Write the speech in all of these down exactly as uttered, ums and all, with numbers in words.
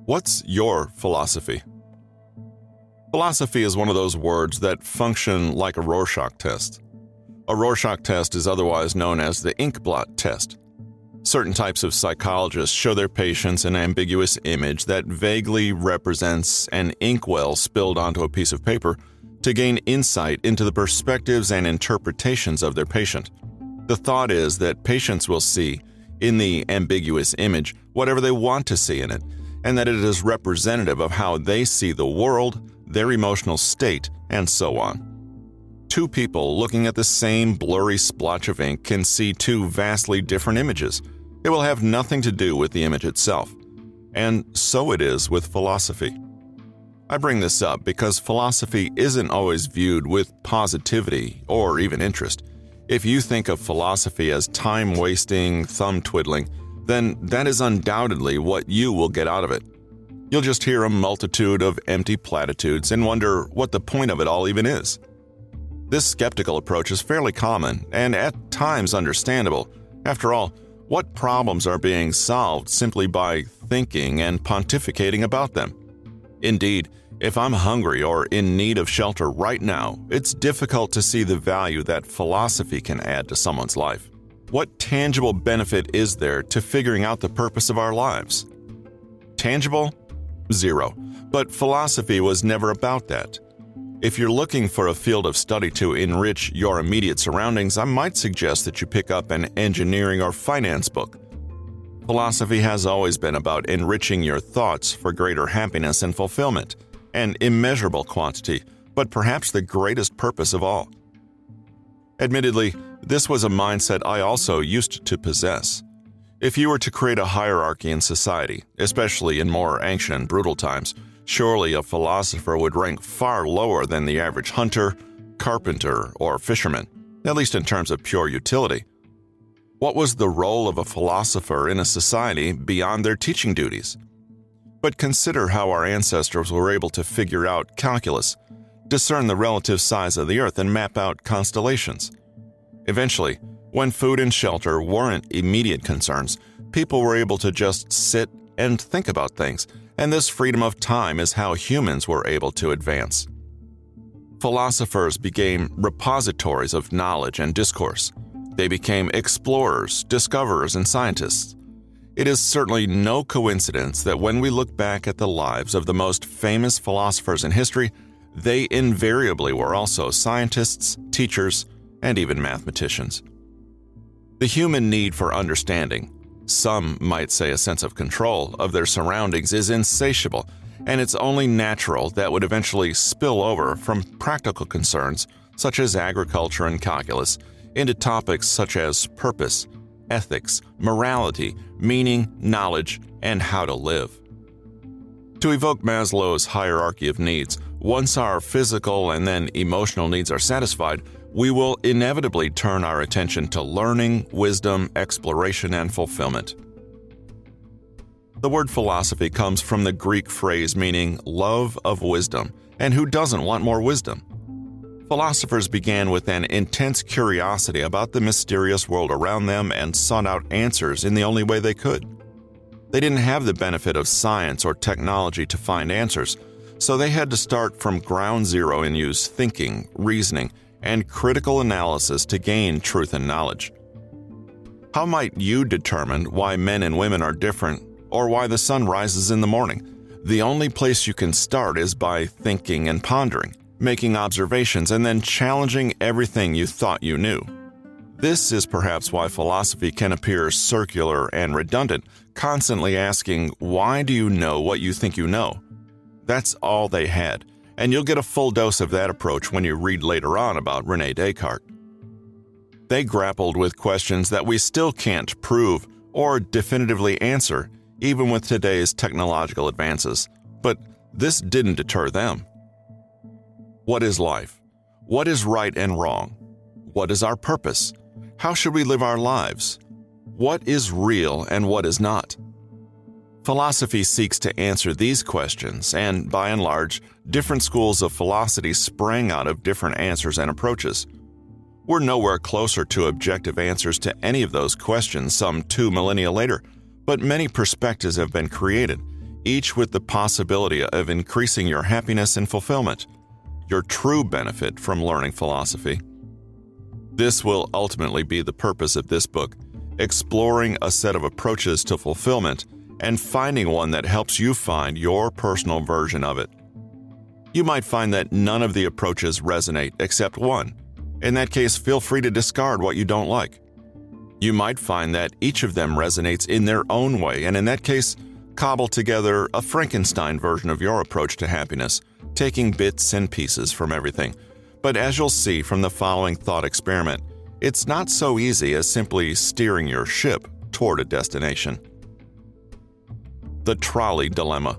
What's your philosophy? Philosophy is one of those words that function like a Rorschach test. A Rorschach test is otherwise known as the ink blot test. Certain types of psychologists show their patients an ambiguous image that vaguely represents an inkwell spilled onto a piece of paper to gain insight into the perspectives and interpretations of their patient. The thought is that patients will see, in the ambiguous image, whatever they want to see in it, and that it is representative of how they see the world, their emotional state, and so on. Two people looking at the same blurry splotch of ink can see two vastly different images. It will have nothing to do with the image itself. And so it is with philosophy. I bring this up because philosophy isn't always viewed with positivity or even interest. If you think of philosophy as time-wasting, thumb-twiddling, then that is undoubtedly what you will get out of it. You'll just hear a multitude of empty platitudes and wonder what the point of it all even is. This skeptical approach is fairly common and at times understandable. After all, what problems are being solved simply by thinking and pontificating about them? Indeed, if I'm hungry or in need of shelter right now, it's difficult to see the value that philosophy can add to someone's life. What tangible benefit is there to figuring out the purpose of our lives? Tangible? Zero. But philosophy was never about that. If you're looking for a field of study to enrich your immediate surroundings, I might suggest that you pick up an engineering or finance book. Philosophy has always been about enriching your thoughts for greater happiness and fulfillment, an immeasurable quantity, but perhaps the greatest purpose of all. Admittedly, this was a mindset I also used to possess. If you were to create a hierarchy in society, especially in more ancient and brutal times, surely a philosopher would rank far lower than the average hunter, carpenter, or fisherman, at least in terms of pure utility. What was the role of a philosopher in a society beyond their teaching duties? But consider how our ancestors were able to figure out calculus, discern the relative size of the earth, and map out constellations. Eventually, when food and shelter weren't immediate concerns, people were able to just sit and think about things, and this freedom of time is how humans were able to advance. Philosophers became repositories of knowledge and discourse. They became explorers, discoverers, and scientists. It is certainly no coincidence that when we look back at the lives of the most famous philosophers in history, they invariably were also scientists, teachers, and even mathematicians. The human need for understanding, some might say a sense of control, of their surroundings is insatiable, and it's only natural that would eventually spill over from practical concerns such as agriculture and calculus into topics such as purpose, ethics, morality, meaning, knowledge, and how to live. To evoke Maslow's hierarchy of needs, once our physical and then emotional needs are satisfied, we will inevitably turn our attention to learning, wisdom, exploration, and fulfillment. The word philosophy comes from the Greek phrase meaning love of wisdom, and who doesn't want more wisdom? Philosophers began with an intense curiosity about the mysterious world around them and sought out answers in the only way they could. They didn't have the benefit of science or technology to find answers, so they had to start from ground zero and use thinking, reasoning, and critical analysis to gain truth and knowledge. How might you determine why men and women are different or why the sun rises in the morning? The only place you can start is by thinking and pondering, making observations, and then challenging everything you thought you knew. This is perhaps why philosophy can appear circular and redundant, constantly asking, why do you know what you think you know? That's all they had. And you'll get a full dose of that approach when you read later on about René Descartes. They grappled with questions that we still can't prove or definitively answer, even with today's technological advances. But this didn't deter them. What is life? What is right and wrong? What is our purpose? How should we live our lives? What is real and what is not? Philosophy seeks to answer these questions, and by and large, different schools of philosophy sprang out of different answers and approaches. We're nowhere closer to objective answers to any of those questions some two millennia later, but many perspectives have been created, each with the possibility of increasing your happiness and fulfillment, your true benefit from learning philosophy. This will ultimately be the purpose of this book, exploring a set of approaches to fulfillment and finding one that helps you find your personal version of it. You might find that none of the approaches resonate except one. In that case, feel free to discard what you don't like. You might find that each of them resonates in their own way, and in that case, cobble together a Frankenstein version of your approach to happiness, taking bits and pieces from everything. But as you'll see from the following thought experiment, it's not so easy as simply steering your ship toward a destination. The trolley dilemma.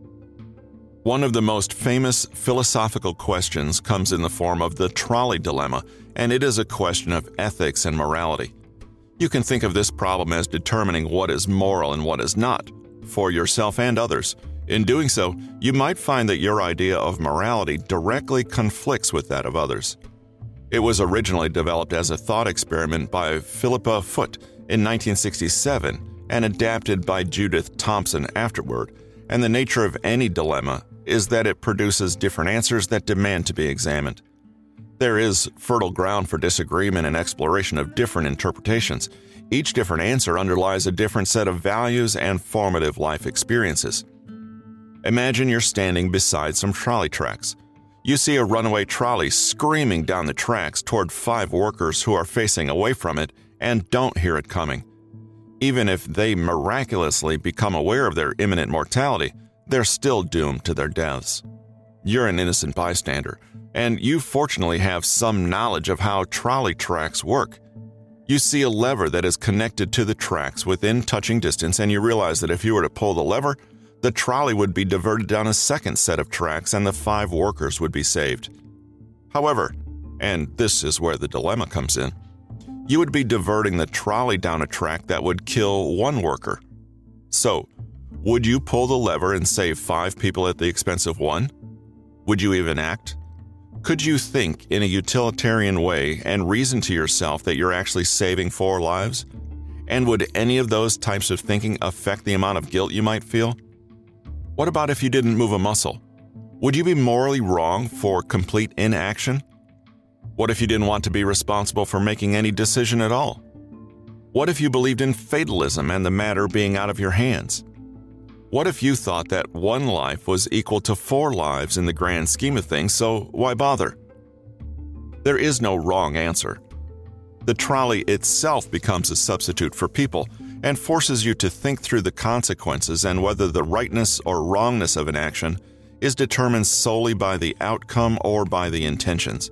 One of the most famous philosophical questions comes in the form of the trolley dilemma, and it is a question of ethics and morality. You can think of this problem as determining what is moral and what is not, for yourself and others. In doing so, you might find that your idea of morality directly conflicts with that of others. It was originally developed as a thought experiment by Philippa Foot in nineteen sixty-seven and adapted by Judith Thomson afterward, and the nature of any dilemma is that it produces different answers that demand to be examined. There is fertile ground for disagreement and exploration of different interpretations. Each different answer underlies a different set of values and formative life experiences. Imagine you're standing beside some trolley tracks. You see a runaway trolley screaming down the tracks toward five workers who are facing away from it and don't hear it coming. Even if they miraculously become aware of their imminent mortality, they're still doomed to their deaths. You're an innocent bystander, and you fortunately have some knowledge of how trolley tracks work. You see a lever that is connected to the tracks within touching distance, and you realize that if you were to pull the lever, the trolley would be diverted down a second set of tracks and the five workers would be saved. However, and this is where the dilemma comes in, you would be diverting the trolley down a track that would kill one worker. So, would you pull the lever and save five people at the expense of one? Would you even act? Could you think in a utilitarian way and reason to yourself that you're actually saving four lives? And would any of those types of thinking affect the amount of guilt you might feel? What about if you didn't move a muscle? Would you be morally wrong for complete inaction? What if you didn't want to be responsible for making any decision at all? What if you believed in fatalism and the matter being out of your hands? What if you thought that one life was equal to four lives in the grand scheme of things, so why bother? There is no wrong answer. The trolley itself becomes a substitute for people and forces you to think through the consequences and whether the rightness or wrongness of an action is determined solely by the outcome or by the intentions.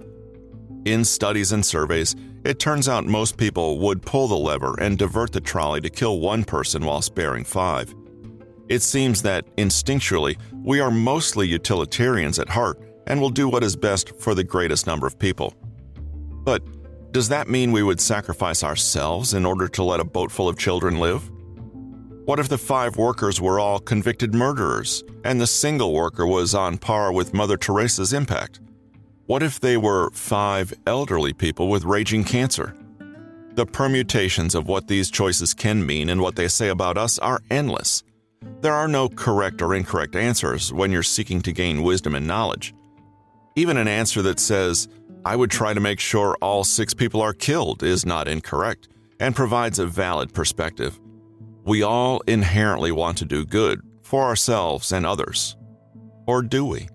In studies and surveys, it turns out most people would pull the lever and divert the trolley to kill one person while sparing five. It seems that, instinctually, we are mostly utilitarians at heart and will do what is best for the greatest number of people. But does that mean we would sacrifice ourselves in order to let a boat full of children live? What if the five workers were all convicted murderers and the single worker was on par with Mother Teresa's impact? What if they were five elderly people with raging cancer? The permutations of what these choices can mean and what they say about us are endless. There are no correct or incorrect answers when you're seeking to gain wisdom and knowledge. Even an answer that says, I would try to make sure all six people are killed is not incorrect and provides a valid perspective. We all inherently want to do good for ourselves and others. Or do we?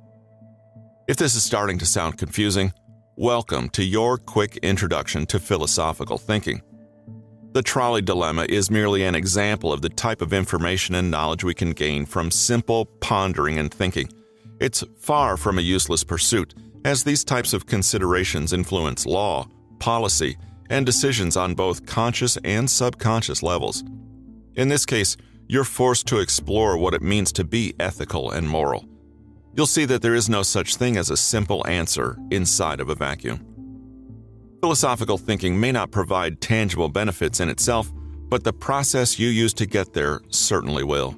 If this is starting to sound confusing, welcome to your quick introduction to philosophical thinking. The trolley dilemma is merely an example of the type of information and knowledge we can gain from simple pondering and thinking. It's far from a useless pursuit, as these types of considerations influence law, policy, and decisions on both conscious and subconscious levels. In this case, you're forced to explore what it means to be ethical and moral. You'll see that there is no such thing as a simple answer inside of a vacuum. Philosophical thinking may not provide tangible benefits in itself, but the process you use to get there certainly will.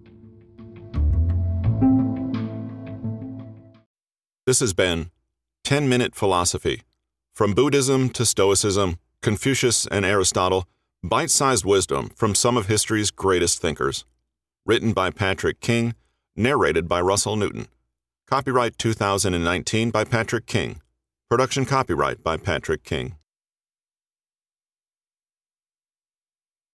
This has been ten-Minute Philosophy. From Buddhism to Stoicism, Confucius and Aristotle, bite-sized wisdom from some of history's greatest thinkers. Written by Patrick King, Narrated by Russell Newton. Copyright two thousand nineteen by Patrick King. Production copyright by Patrick King.